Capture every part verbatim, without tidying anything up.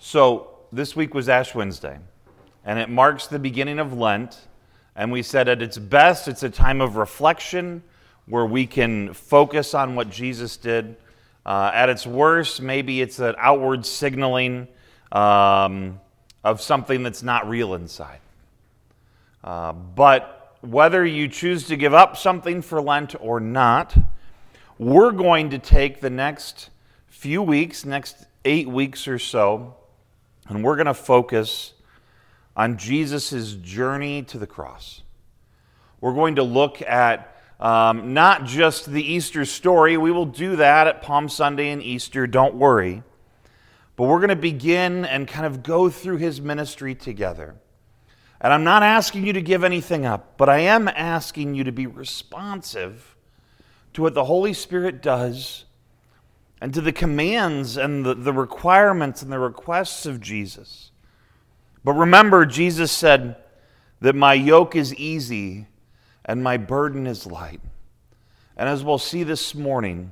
So this week was Ash Wednesday, and it marks the beginning of Lent, and we said at its best, it's a time of reflection where we can focus on what Jesus did. Uh, at its worst, maybe it's an outward signaling um, of something that's not real inside. Uh, but whether you choose to give up something for Lent or not, we're going to take the next few weeks, next eight weeks or so, and we're going to focus on Jesus' journey to the cross. We're going to look at um, not just the Easter story. We will do that at Palm Sunday and Easter, don't worry. But we're going to begin and kind of go through his ministry together. And I'm not asking you to give anything up, but I am asking you to be responsive to what the Holy Spirit does and to the commands and the, the requirements and the requests of Jesus. But remember, Jesus said that my yoke is easy and my burden is light. And as we'll see this morning,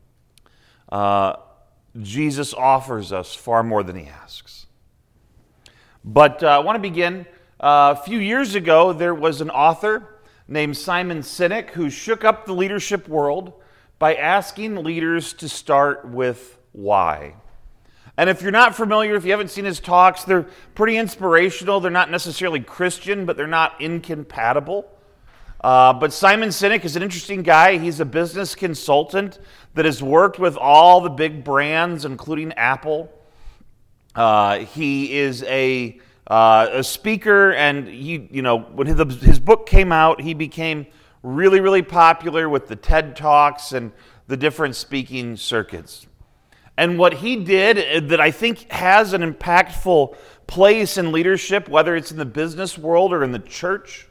uh, Jesus offers us far more than he asks. But uh, I want to begin. Uh, a few years ago, there was an author named Simon Sinek who shook up the leadership world by asking leaders to start with why. And if you're not familiar, if you haven't seen his talks, they're pretty inspirational. They're not necessarily Christian, but they're not incompatible. Uh, but Simon Sinek is an interesting guy. He's a business consultant that has worked with all the big brands, including Apple. Uh, he is a, uh, a speaker, and he, you know, when his, his book came out, he became really, really popular with the TED Talks and the different speaking circuits. And what he did that I think has an impactful place in leadership, whether it's in the business world or in the church,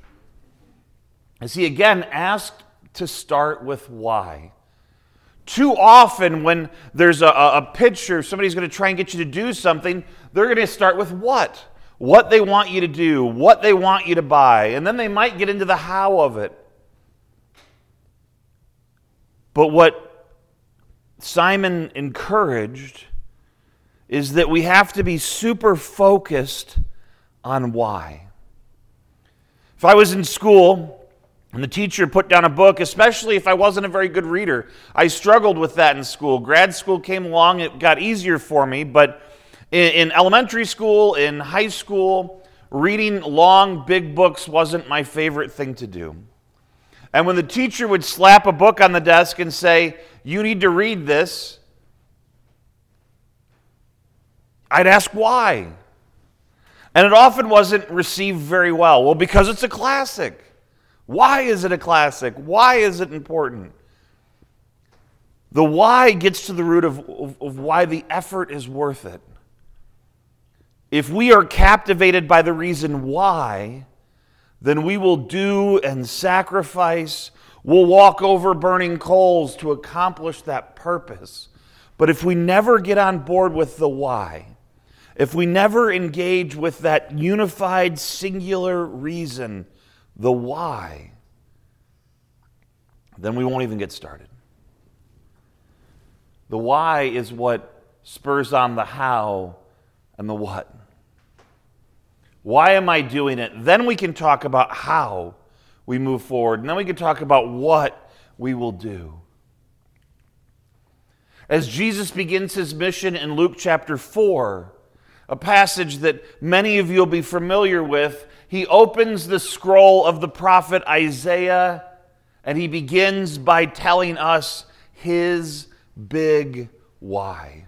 is he again asked to start with why. Too often when there's a, a picture, somebody's going to try and get you to do something, they're going to start with what? What they want you to do, what they want you to buy, and then they might get into the how of it. But what Simon encouraged is that we have to be super focused on why. If I was in school and the teacher put down a book, especially if I wasn't a very good reader, I struggled with that in school. Grad school came along, it got easier for me, but in, in elementary school, in high school, reading long, big books wasn't my favorite thing to do. And when the teacher would slap a book on the desk and say, you need to read this, I'd ask why. And it often wasn't received very well. Well, because it's a classic. Why is it a classic? Why is it important? The why gets to the root of, of, of why the effort is worth it. If we are captivated by the reason why, then we will do and sacrifice. We'll walk over burning coals to accomplish that purpose. But if we never get on board with the why, if we never engage with that unified, singular reason, the why, then we won't even get started. The why is what spurs on the how and the what. Why am I doing it? Then we can talk about how we move forward. And then we can talk about what we will do. As Jesus begins his mission in Luke chapter four, a passage that many of you will be familiar with, he opens the scroll of the prophet Isaiah, and he begins by telling us his big why.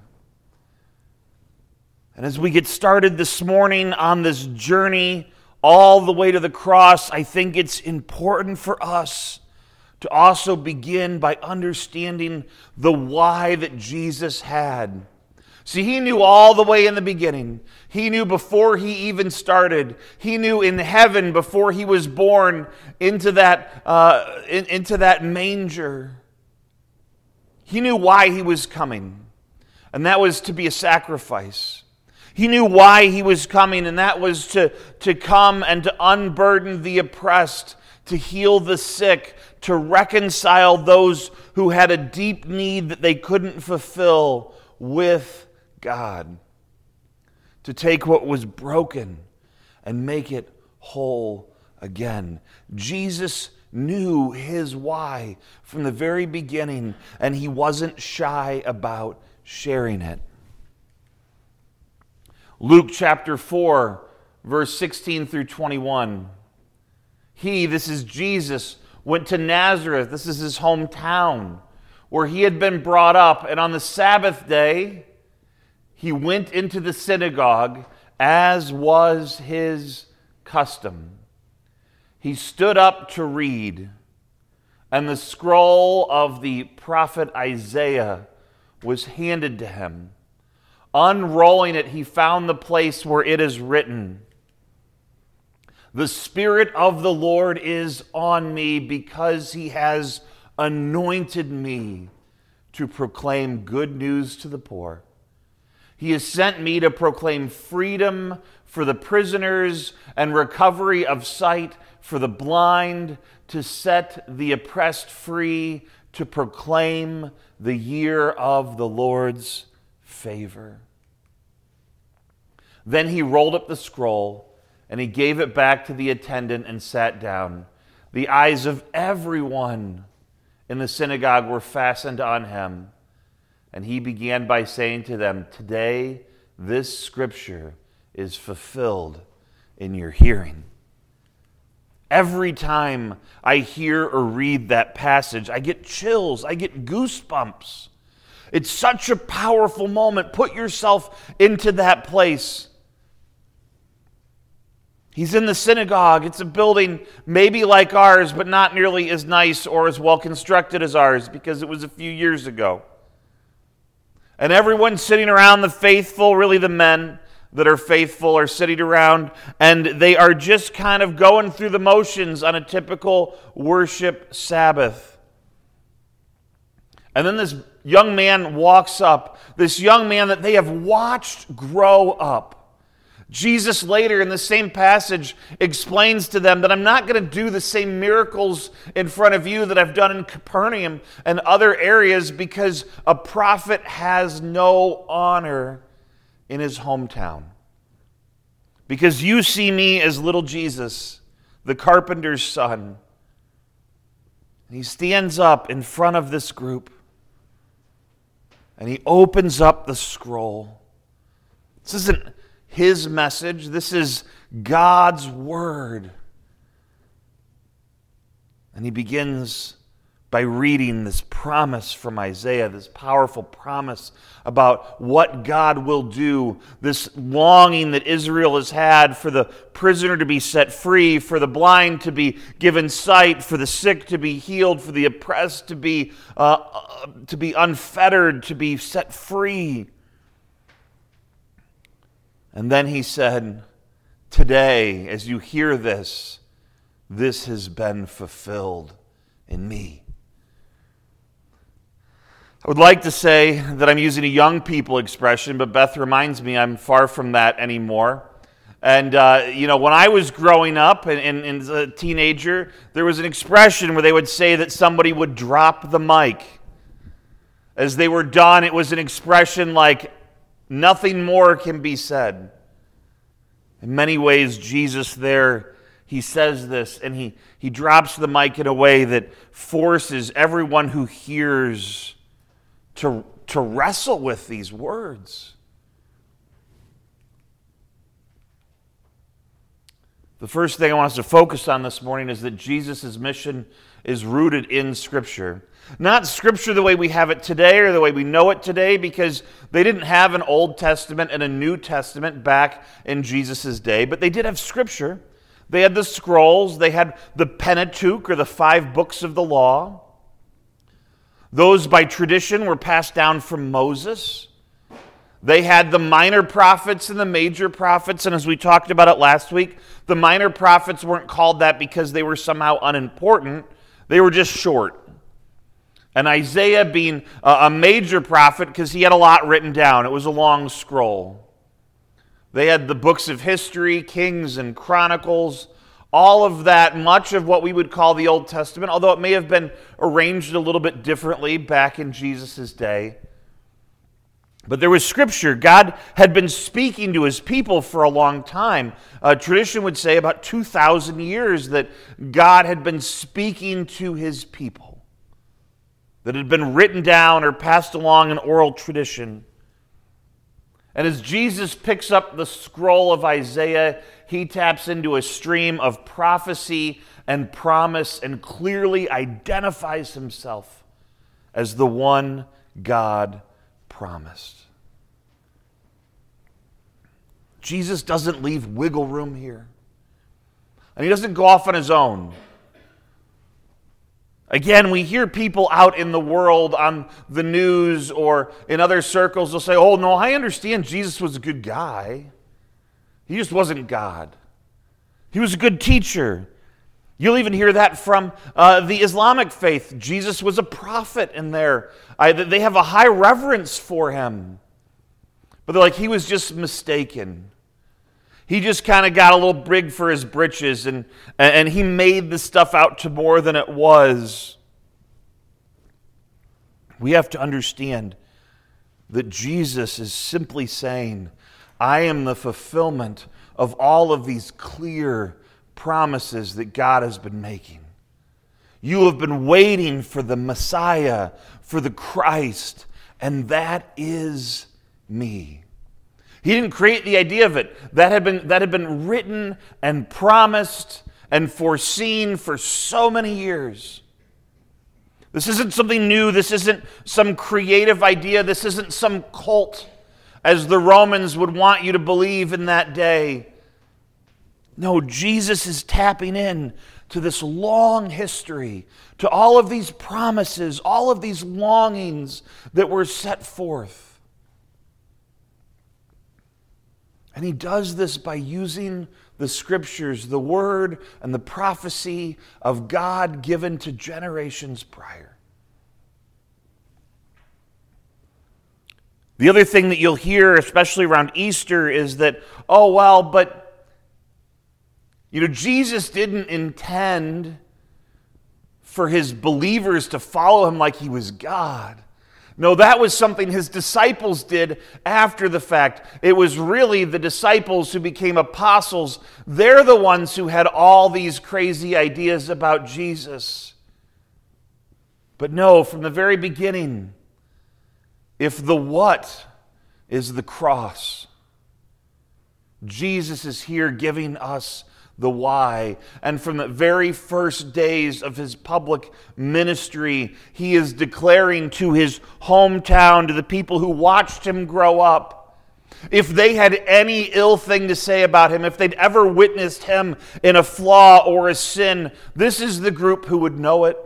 And as we get started this morning on this journey all the way to the cross, I think it's important for us to also begin by understanding the why that Jesus had. See, he knew all the way in the beginning. He knew before he even started. He knew in heaven before he was born into that, uh, in, into that manger. He knew why he was coming, and that was to be a sacrifice. He knew why he was coming, and that was to, to come and to unburden the oppressed, to heal the sick, to reconcile those who had a deep need that they couldn't fulfill with God. to take what was broken and make it whole again. Jesus knew his why from the very beginning, and he wasn't shy about sharing it. Luke chapter four, verse sixteen through twenty-one. He, this is Jesus, went to Nazareth, this is his hometown, where he had been brought up, and on the Sabbath day, he went into the synagogue, as was his custom. He stood up to read, and the scroll of the prophet Isaiah was handed to him. Unrolling it, he found the place where it is written, "The Spirit of the Lord is on me, because he has anointed me to proclaim good news to the poor. He has sent me to proclaim freedom for the prisoners and recovery of sight for the blind, to set the oppressed free, to proclaim the year of the Lord's favor." Then he rolled up the scroll, and he gave it back to the attendant and sat down. The eyes of everyone in the synagogue were fastened on him, and he began by saying to them, "Today this scripture is fulfilled in your hearing." Every time I hear or read that passage, I get chills, I get goosebumps. It's such a powerful moment. Put yourself into that place. He's in the synagogue. It's a building maybe like ours, but not nearly as nice or as well constructed as ours, because it was a few years ago. And everyone's sitting around, the faithful, really the men that are faithful are sitting around, and they are just kind of going through the motions on a typical worship Sabbath. And then this young man walks up, this young man that they have watched grow up. Jesus later in the same passage explains to them that I'm not going to do the same miracles in front of you that I've done in Capernaum and other areas, because a prophet has no honor in his hometown. Because you see me as little Jesus, the carpenter's son. And he stands up in front of this group, and he opens up the scroll. This isn't his message. This is God's word. And he begins by reading this promise from Isaiah, this powerful promise about what God will do, this longing that Israel has had for the prisoner to be set free, for the blind to be given sight, for the sick to be healed, for the oppressed to be, uh, to be unfettered, to be set free. And then he said, "Today, as you hear this, this has been fulfilled in me." I would like to say that I'm using a young people expression, but Beth reminds me I'm far from that anymore. And, uh, you know, when I was growing up and, and, and as a teenager, there was an expression where they would say that somebody would drop the mic. As they were done, it was an expression like, nothing more can be said. In many ways, Jesus there, he says this, and he, he drops the mic in a way that forces everyone who hears to, to wrestle with these words. The first thing I want us to focus on this morning is that Jesus' mission is rooted in Scripture. Not Scripture the way we have it today or the way we know it today, because they didn't have an Old Testament and a New Testament back in Jesus' day, but they did have Scripture. They had the scrolls, they had the Pentateuch, or the five books of the law. Those by tradition were passed down from Moses. They had the minor prophets and the major prophets, and as we talked about it last week, the minor prophets weren't called that because they were somehow unimportant. They were just short. And Isaiah being a major prophet because he had a lot written down. It was a long scroll. They had the books of history, Kings and Chronicles, all of that, much of what we would call the Old Testament, although it may have been arranged a little bit differently back in Jesus' day. But there was Scripture. God had been speaking to his people for a long time. Uh, tradition would say about two thousand years that God had been speaking to his people, that had been written down or passed along in oral tradition. And as Jesus picks up the scroll of Isaiah, he taps into a stream of prophecy and promise and clearly identifies himself as the one God promised. Jesus doesn't leave wiggle room here. And he doesn't go off on his own. Again, we hear people out in the world on the news or in other circles, they'll say, oh, no, I understand Jesus was a good guy. He just wasn't God. He was a good teacher. You'll even hear that from uh, the Islamic faith. Jesus was a prophet in there. I, they have a high reverence for him. But they're like, he was just mistaken. He just kind of got a little big for his britches, and, and he made the stuff out to more than it was. We have to understand that Jesus is simply saying, I am the fulfillment of all of these clear promises that God has been making. You have been waiting for the Messiah, for the Christ, and that is me. He didn't create the idea of it. That had been, that had been written and promised and foreseen for so many years. This isn't something new. This isn't some creative idea. This isn't some cult, as the Romans would want you to believe in that day. No, Jesus is tapping in to this long history, to all of these promises, all of these longings that were set forth. And he does this by using the Scriptures, the Word and the prophecy of God given to generations prior. The other thing that you'll hear, especially around Easter, is that, oh, well, but you know, Jesus didn't intend for his believers to follow him like he was God. No, that was something his disciples did after the fact. It was really the disciples who became apostles. They're the ones who had all these crazy ideas about Jesus. But no, from the very beginning, if the what is the cross, Jesus is here giving us the why. And from the very first days of his public ministry, he is declaring to his hometown, to the people who watched him grow up, if they had any ill thing to say about him, if they'd ever witnessed him in a flaw or a sin, this is the group who would know it.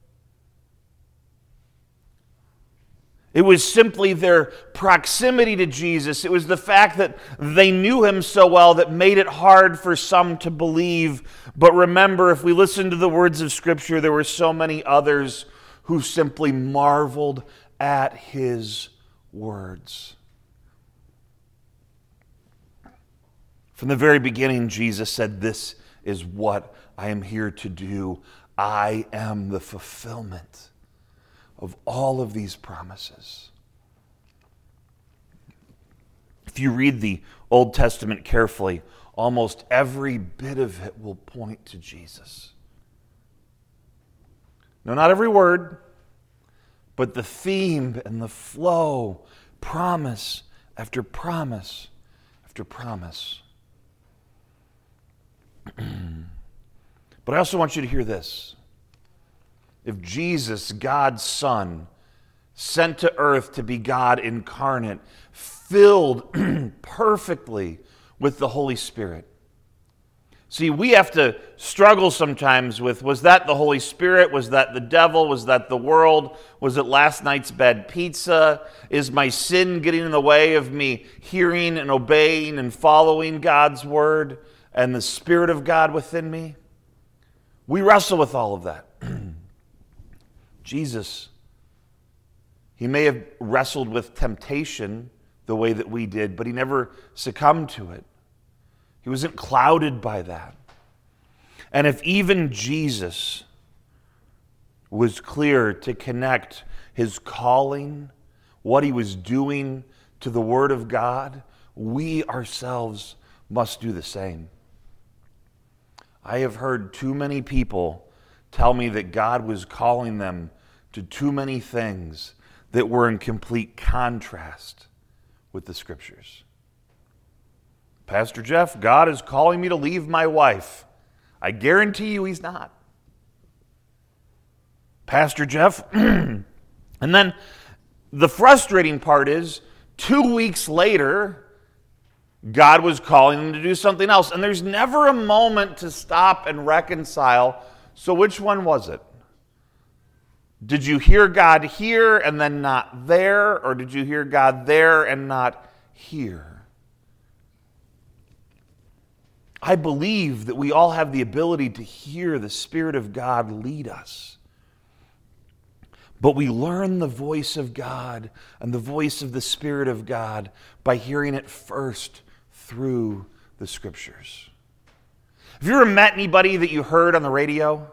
It was simply their proximity to Jesus. It was the fact that they knew him so well that made it hard for some to believe. But remember, if we listen to the words of Scripture, there were so many others who simply marveled at his words. From the very beginning, Jesus said, "This is what I am here to do. I am the fulfillment of all of these promises." If you read the Old Testament carefully, almost every bit of it will point to Jesus. No, not every word, but the theme and the flow, promise after promise after promise. But I also want you to hear this. If Jesus, God's Son, sent to earth to be God incarnate, filled perfectly with the Holy Spirit. See, we have to struggle sometimes with, was that the Holy Spirit? Was that the devil? Was that the world? Was it last night's bad pizza? Is my sin getting in the way of me hearing and obeying and following God's word and the Spirit of God within me? We wrestle with all of that. Jesus, he may have wrestled with temptation the way that we did, but he never succumbed to it. He wasn't clouded by that. And if even Jesus was clear to connect his calling, what he was doing to the Word of God, we ourselves must do the same. I have heard too many people tell me that God was calling them to too many things that were in complete contrast with the Scriptures. Pastor Jeff, God is calling me to leave my wife. I guarantee you he's not. Pastor Jeff, and then the frustrating part is, two weeks later, God was calling them to do something else. And there's never a moment to stop and reconcile. So which one was it? Did you hear God here and then not there? Or did you hear God there and not here? I believe that we all have the ability to hear the Spirit of God lead us. But we learn the voice of God and the voice of the Spirit of God by hearing it first through the Scriptures. Have you ever met anybody that you heard on the radio?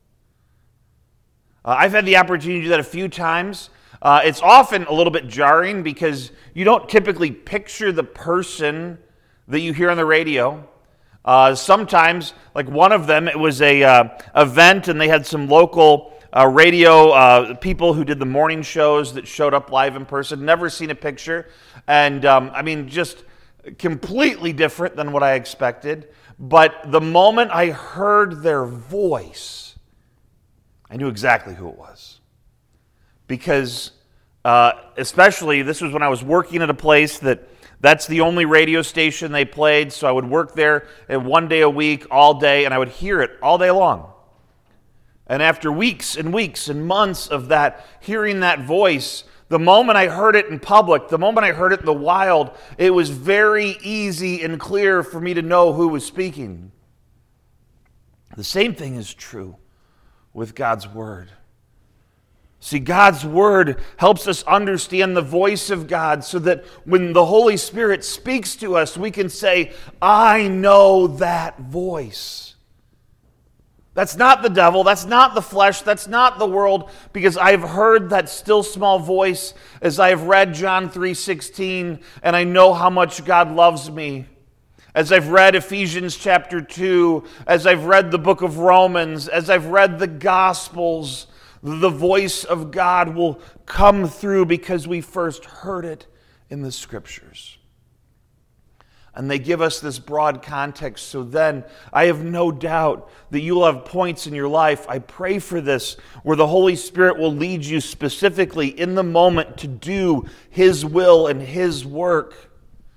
Uh, I've had the opportunity to do that a few times. Uh, it's often a little bit jarring because you don't typically picture the person that you hear on the radio. Uh, sometimes, like one of them, it was a uh, event and they had some local Uh, radio uh, people who did the morning shows that showed up live in person. Never seen a picture. And um, I mean, just completely different than what I expected. But the moment I heard their voice, I knew exactly who it was. Because uh, especially, this was when I was working at a place that that's the only radio station they played. So I would work there and one day a week, all day, and I would hear it all day long. And after weeks and weeks and months of that, hearing that voice, the moment I heard it in public, the moment I heard it in the wild, it was very easy and clear for me to know who was speaking. The same thing is true with God's Word. See, God's Word helps us understand the voice of God so that when the Holy Spirit speaks to us, we can say, I know that voice. That's not the devil, that's not the flesh, that's not the world, because I've heard that still small voice as I've read John three sixteen, and I know how much God loves me. As I've read Ephesians chapter two, as I've read the book of Romans, as I've read the Gospels, the voice of God will come through because we first heard it in the Scriptures. And they give us this broad context. So then, I have no doubt that you'll have points in your life, I pray for this, where the Holy Spirit will lead you specifically in the moment to do His will and His work.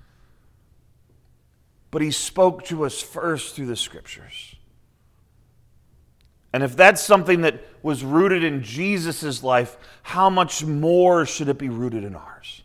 But He spoke to us first through the Scriptures. And if that's something that was rooted in Jesus' life, how much more should it be rooted in ours?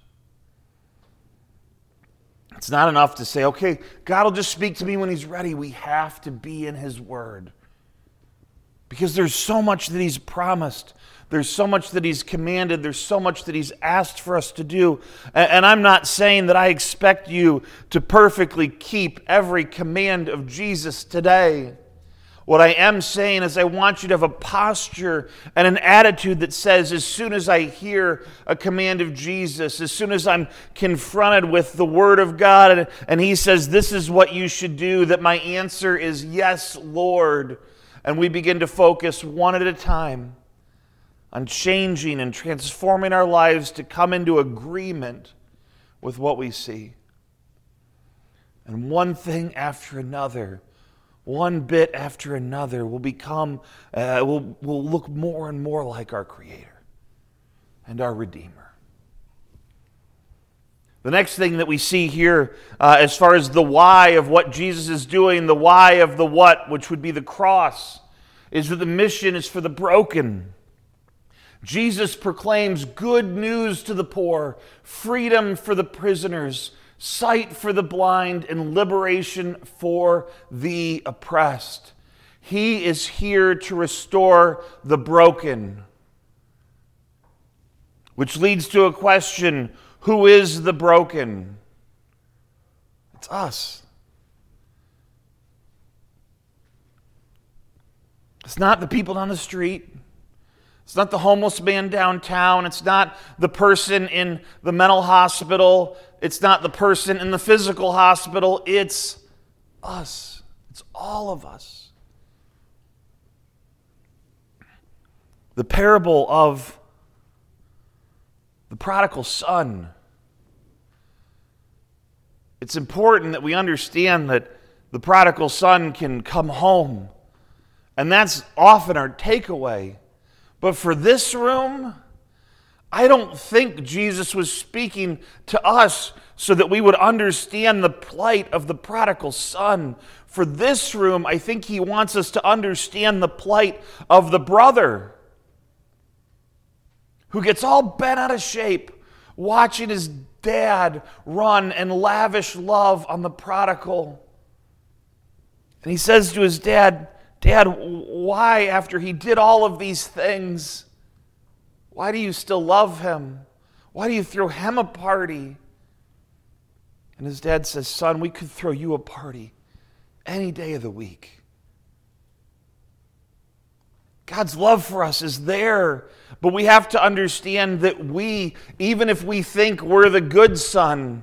It's not enough to say, okay, God will just speak to me when He's ready. We have to be in His Word. Because there's so much that He's promised. There's so much that He's commanded. There's so much that He's asked for us to do. And I'm not saying that I expect you to perfectly keep every command of Jesus today. What I am saying is I want you to have a posture and an attitude that says, as soon as I hear a command of Jesus, as soon as I'm confronted with the Word of God, and, and He says, this is what you should do, that my answer is, yes, Lord. And we begin to focus one at a time on changing and transforming our lives to come into agreement with what we see. And one thing after another, one bit after another, will become, uh, will will look more and more like our Creator and our Redeemer. The next thing that we see here, uh, as far as the why of what Jesus is doing, the why of the what, which would be the cross, is that the mission is for the broken. Jesus proclaims good news to the poor, freedom for the prisoners, sight for the blind, and liberation for the oppressed. He is here to restore the broken. Which leads to a question, who is the broken? It's us. It's not the people down the street. It's not the homeless man downtown. It's not the person in the mental hospital. It's not the person in the physical hospital. It's us. It's all of us. The parable of the prodigal son. It's important that we understand that the prodigal son can come home. And that's often our takeaway. But for this room, I don't think Jesus was speaking to us so that we would understand the plight of the prodigal son. For this room, I think he wants us to understand the plight of the brother who gets all bent out of shape watching his dad run and lavish love on the prodigal. And he says to his dad, Dad, why, after he did all of these things, why do you still love him? Why do you throw him a party? And his dad says, Son, we could throw you a party any day of the week. God's love for us is there, but we have to understand that we, even if we think we're the good son,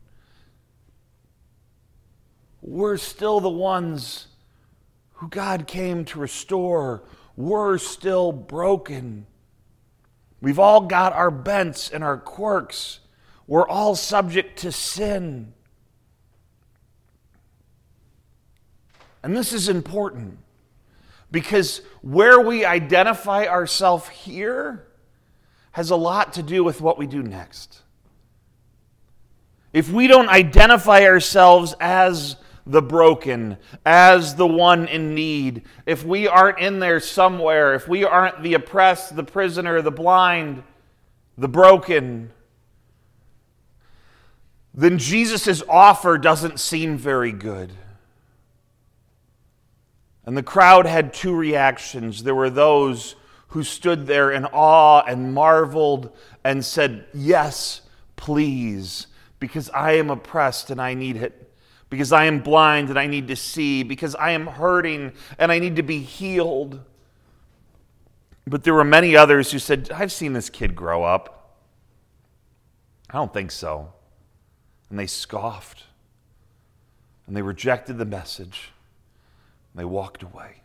we're still the ones who God came to restore. We're still broken. We've all got our bents and our quirks. We're all subject to sin. And this is important. Because where we identify ourselves here has a lot to do with what we do next. If we don't identify ourselves as the broken, as the one in need, if we aren't in there somewhere, if we aren't the oppressed, the prisoner, the blind, the broken, then Jesus' offer doesn't seem very good. And the crowd had two reactions. There were those who stood there in awe and marveled and said, Yes, please, because I am oppressed and I need it. Because I am blind and I need to see. Because I am hurting and I need to be healed. But there were many others who said, I've seen this kid grow up. I don't think so. And they scoffed. And they rejected the message. They walked away.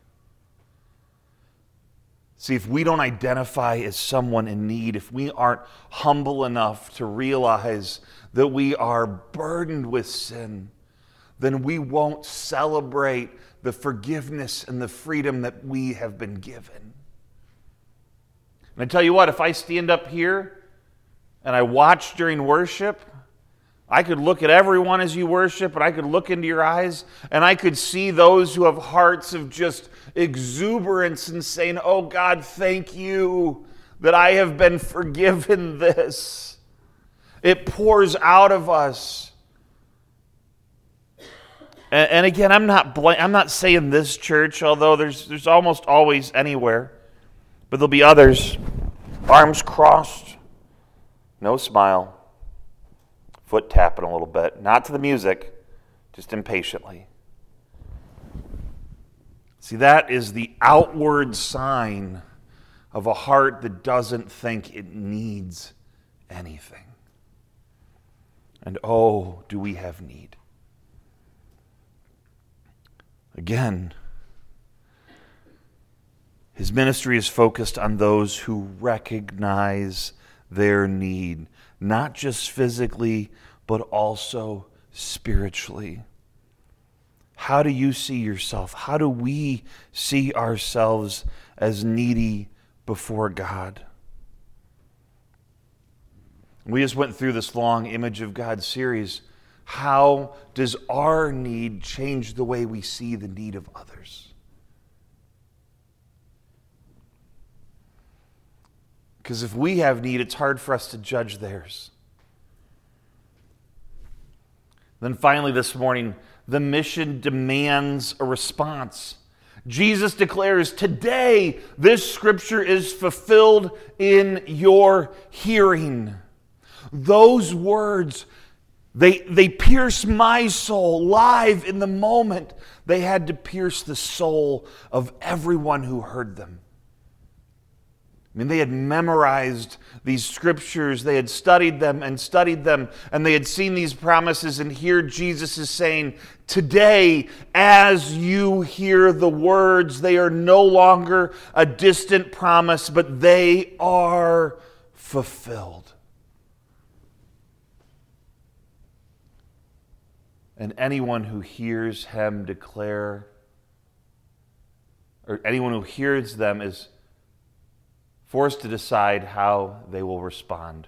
See, if we don't identify as someone in need, if we aren't humble enough to realize that we are burdened with sin, then we won't celebrate the forgiveness and the freedom that we have been given. And I tell you what, if I stand up here and I watch during worship, I could look at everyone as you worship, and I could look into your eyes, and I could see those who have hearts of just exuberance and saying, Oh God, thank you that I have been forgiven this. It pours out of us. And, and again, I'm not bl- I'm not saying this church, although there's there's almost always anywhere, but there'll be others, arms crossed, no smile. Foot tapping a little bit, not to the music, just impatiently. See, that is the outward sign of a heart that doesn't think it needs anything. And oh, do we have need. Again, his ministry is focused on those who recognize their need, not just physically, but also spiritually. How do you see yourself? How do we see ourselves as needy before God? We just went through this long Image of God series. How does our need change the way we see the need of others? Because if we have need, it's hard for us to judge theirs. Then finally this morning, the mission demands a response. Jesus declares, today this scripture is fulfilled in your hearing. Those words, they, they pierce my soul live in the moment. They had to pierce the soul of everyone who heard them. I mean, they had memorized these scriptures, they had studied them and studied them, and they had seen these promises, and here Jesus is saying, today, as you hear the words, they are no longer a distant promise, but they are fulfilled. And anyone who hears him declare, or anyone who hears them is forced to decide how they will respond.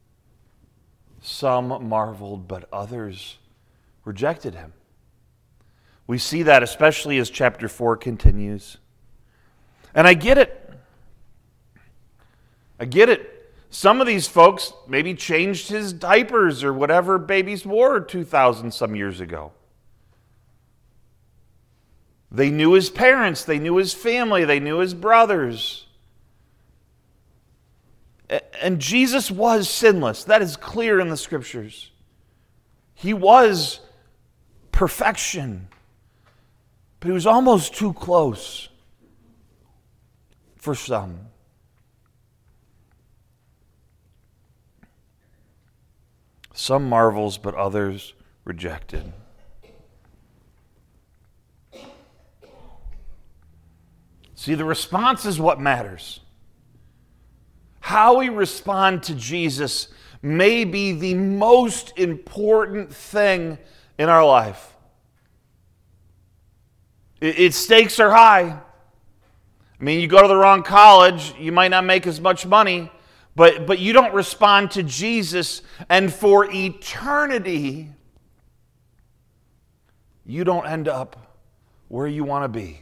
Some marveled, but others rejected him. We see that especially as chapter four continues. And I get it. I get it. Some of these folks maybe changed his diapers or whatever babies wore two thousand some years ago. They knew his parents, they knew his family, they knew his brothers. And Jesus was sinless. That is clear in the scriptures. He was perfection. But he was almost too close for some. Some marvels, but others rejected. See, the response is what matters. How we respond to Jesus may be the most important thing in our life. Its stakes are high. I mean, you go to the wrong college, you might not make as much money, but, but you don't respond to Jesus, and for eternity, you don't end up where you want to be.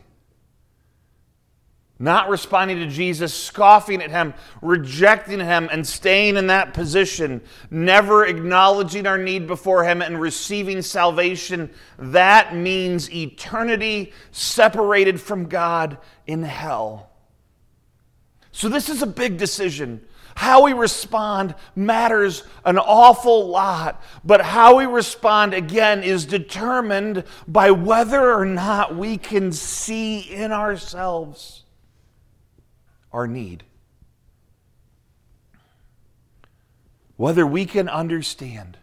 Not responding to Jesus, scoffing at him, rejecting him, and staying in that position, never acknowledging our need before him and receiving salvation, that means eternity separated from God in hell. So this is a big decision. How we respond matters an awful lot, but how we respond, again, is determined by whether or not we can see in ourselves our need. Whether we can understand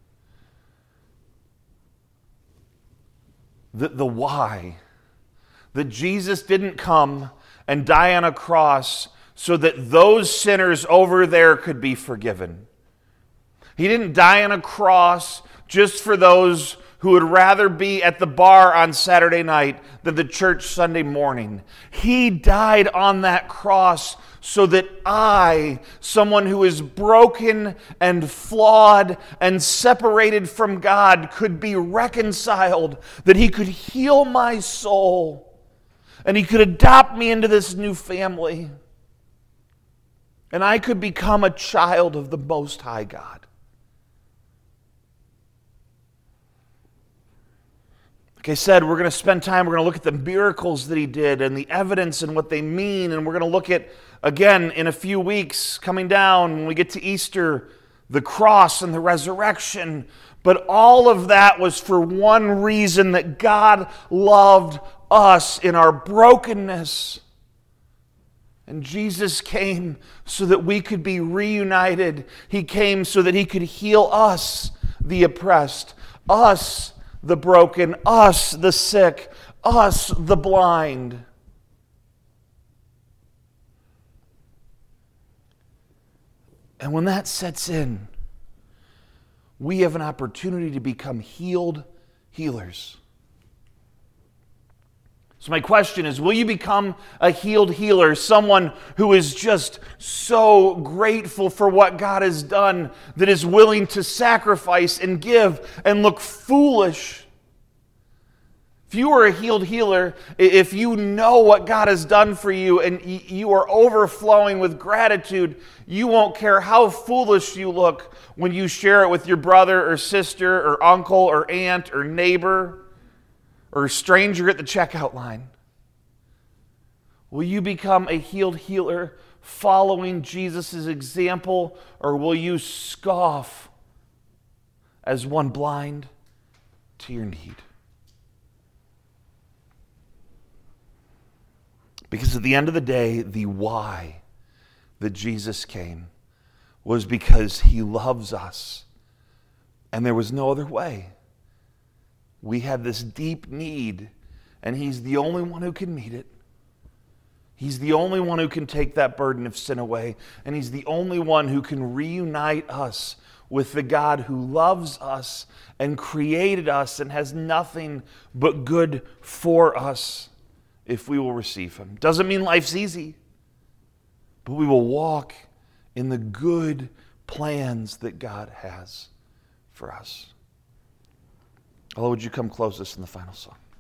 the, the why, that Jesus didn't come and die on a cross so that those sinners over there could be forgiven. He didn't die on a cross just for those who would rather be at the bar on Saturday night than the church Sunday morning. He died on that cross so that I, someone who is broken and flawed and separated from God, could be reconciled, that he could heal my soul, and he could adopt me into this new family, and I could become a child of the Most High God. Like I said, we're going to spend time, we're going to look at the miracles that he did and the evidence and what they mean. And we're going to look at, again, in a few weeks, coming down, when we get to Easter, the cross and the resurrection. But all of that was for one reason, that God loved us in our brokenness. And Jesus came so that we could be reunited. He came so that he could heal us, the oppressed, us, the broken, us, the sick, us, the blind. And when that sets in, we have an opportunity to become healed healers. So my question is, will you become a healed healer, someone who is just so grateful for what God has done, that is willing to sacrifice and give and look foolish? If you are a healed healer, if you know what God has done for you and you are overflowing with gratitude, you won't care how foolish you look when you share it with your brother or sister or uncle or aunt or neighbor or stranger at the checkout line. Will you become a healed healer following Jesus' example, or will you scoff as one blind to your need? Because at the end of the day, the why, that Jesus came was because he loves us. And there was no other way. We have this deep need, and he's the only one who can meet it. He's the only one who can take that burden of sin away, and he's the only one who can reunite us with the God who loves us and created us and has nothing but good for us if we will receive him. Doesn't mean life's easy, but we will walk in the good plans that God has for us. Allah, would you come close us in the final song?